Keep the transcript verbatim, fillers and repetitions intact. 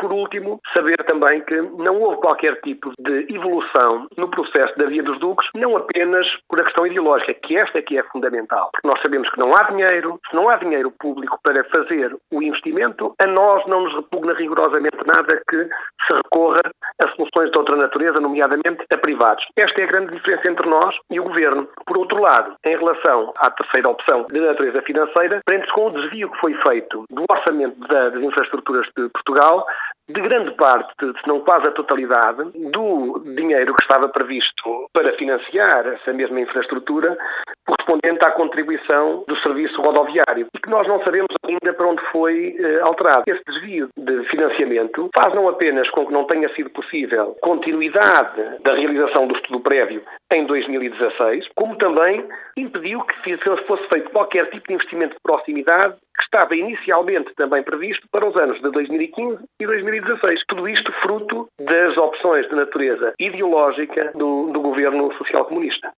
por último, saber também que não houve qualquer tipo de evolução no processo da Via dos Duques, não apenas por a questão ideológica, que esta é que é fundamental. Porque nós sabemos que não há dinheiro, se não há dinheiro público para fazer o investimento, a nós não nos repugna rigorosamente nada que se recorra a soluções de outra natureza, nomeadamente a privados. Esta é a grande diferença entre nós e o Governo. Por outro lado, em relação à terceira opção de natureza financeira, prende-se com o desvio que foi feito do orçamento das infraestruturas de Portugal, de grande parte, se não quase a totalidade, do dinheiro que estava previsto para financiar essa mesma infraestrutura, correspondente à contribuição do serviço rodoviário, e que nós não sabemos ainda para onde foi eh, alterado. Esse desvio de financiamento faz não apenas com que não tenha sido possível continuidade da realização do estudo prévio em dois mil e dezasseis, como também impediu que fosse feito qualquer tipo de investimento de proximidade que estava inicialmente também previsto para os anos de dois mil e quinze e dois mil e dezasseis. Tudo isto fruto das opções de natureza ideológica do, do governo social comunista.